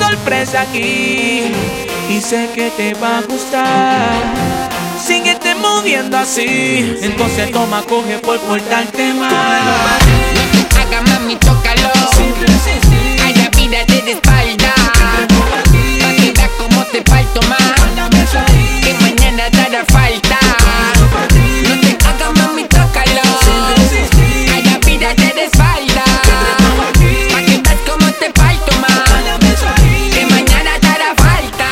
sorpresa aquí y sé que te va a gustar. Síguete moviendo así, entonces toma, coge por portarte mal. Haga mami, tócalo. Allá mírate de espalda, pa' que veas cómo te parto más, que mañana te hará falta. No te hagas mami, tócalo. Allá mírate de espalda, pa' que veas cómo te parto más, que mañana te hará falta.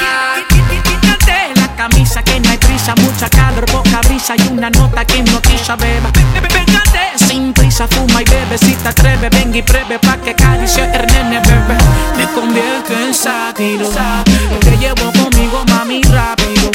Quítate la camisa que no hay prisa, mucha calor, poca brisa y una nota que hipnotiza, beba. Pégate sin prisa, fuma y bebe, si te atreves, ven y pruebe pa' que acaricie el nene, bebé. Me convierto en sátiro, te llevo conmigo, mami, rápido.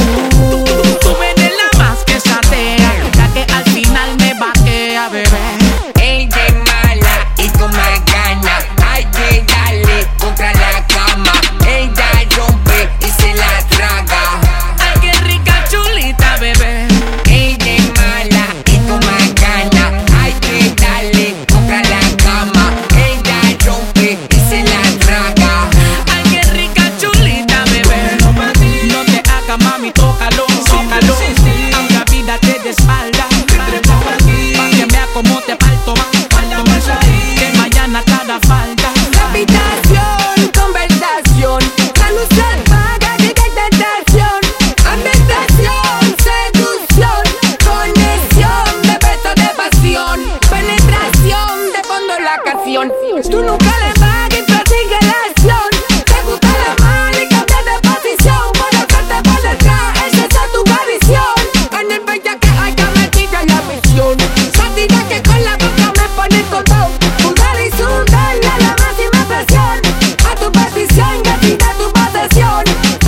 Tú eres la más que satea, la que al final me vaquea, bebé. Ella es mala y con más ganas, hay que darle contra la cama. Ella rompe y se la traga. Ay, qué rica chulita, bebé. Ella es mala y con más ganas, hay que darle contra la cama. Ella rompe y se la traga. Ay, qué rica chulita, bebé. No te hagas, mami, tócalo, tócalo. Aunque vida te de espalda, pa' que vea cómo te parto más, que mañana te hará falta. Habitación, conversación, la luz se apaga, llega tentación. Ambientación, seducción, conexión de beso de pasión, penetración de fondo la canción. Tú nunca le pagues, prosigue la acción. Te gusta la mano y cambia de posición, por hacerte por detrás, esa es tu visión. En el bella que haya metido en la misión, sátira que con la boca me pone todo. Pulgar y sudar a la máxima presión, a tu petición, gatita tu posesión.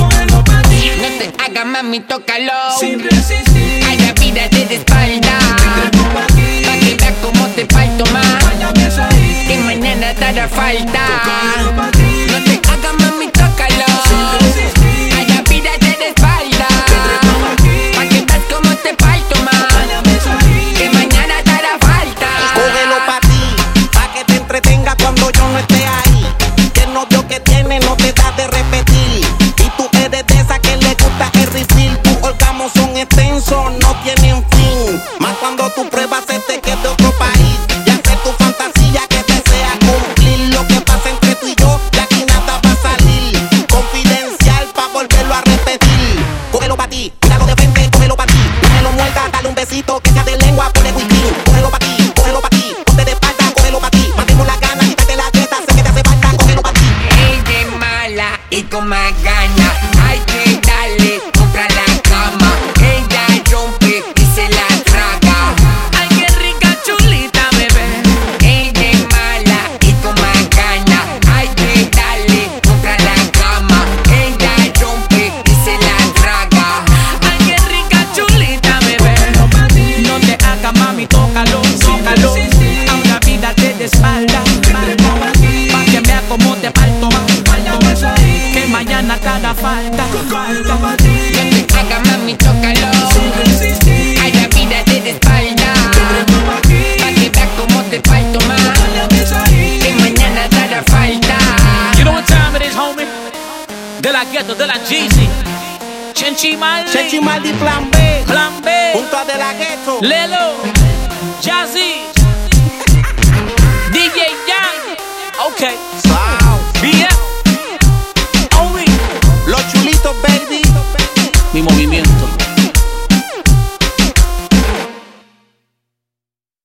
No te hagas mami, tócalo. Sin resistir, Allá mírate de espalda, pa' que veas cómo te parto más, que mañana te hará falta. No te hagas mami, tócalo. Allá mírate de espalda, pa' que veas cómo te parto más, que mañana te hará falta. Cógelo pa' ti, pa' que te entretenga cuando yo no esté ahí. Que el novio que tiene no te da de repetir. Y tú eres de esa que le gusta el refill. Tus orgasmos son extensos, no tienen fin. Más cuando tú pruebas este que es de otro país. Y hacer tu fantasía que desea cumplir. Lo que pasa entre tú y yo, de aquí nada va a salir. Confidencial pa' volverlo a repetir. Cógelo pa' ti, cuidado de frente, cógelo pa' ti. No me lo muerdas, dale un besito que sea de lengua, ponle whisky. Cógelo pa' ti, ponte de espalda, cógelo pa' ti. Mantengo las ganas, quítate la dieta, sé que te hace falta, cógelo pa' ti. Ella es mala y con más ganas, hay que darle contra la cama. Ella rompe y se la traga. ay, qué rica chulita, bebé. Ella es mala y con más ganas, hay que darle contra la cama. Ella rompe y se la traga. Ay, qué rica chulita, bebé. No te hagas, mami, tócalo, tócalo. Ahora vida te de espalda, pa' que vea cómo te parto más, que mañana te hará falta. No te hagas mami, tócalo. Allá mírate de espalda, pa' que veas cómo te parto más, que mañana te hará falta. You know what time it is, homie? De la Ghetto, de la Jeezy, Chenchi Maldi, Chechi Maldi, plan B, Plan B, junto a De La Ghetto. Lelo.